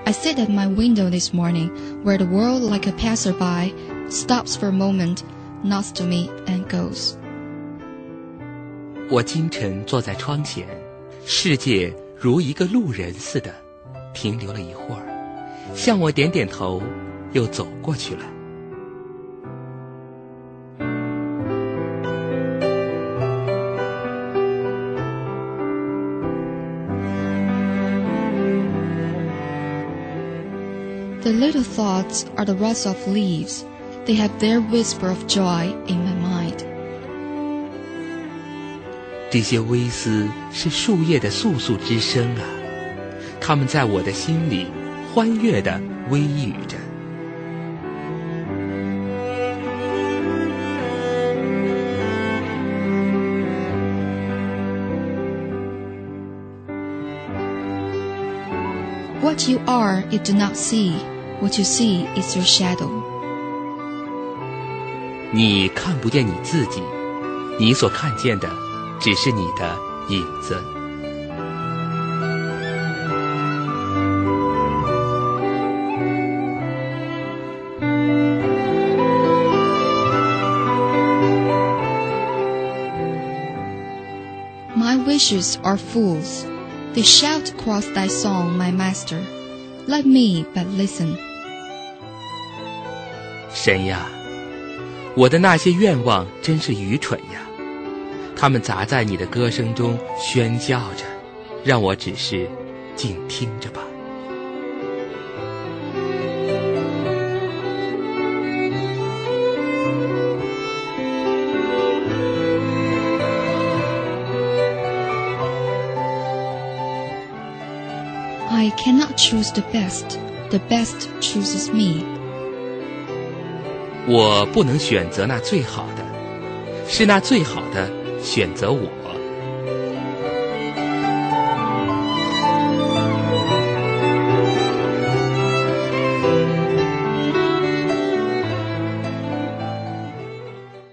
I sit at my window this morning, where the world like a passerby stops for a moment, nods to me and goes. 我清晨坐在窗前，世界如一个路人似的停留了一会儿，向我点点头，又走过去了。 The little thoughts are the rustle of leaves. They have their whisper of joy in my mind. 这些微丝是树叶的簌簌之声啊，它们在我的心里欢悦地微语着。 What you are, you do not see. What you see is your shadow. 你看不见你自己，你所看见的只是你的影子。 My wishes are fools. They shout across thy song, my master. Let me but listen. 神呀，我的那些愿望真是愚蠢呀，他们砸在你的歌声中喧叫着，让我只是静听着吧。 I cannot choose the best. The best chooses me. 我不能选择那最好的，是那最好的选择我。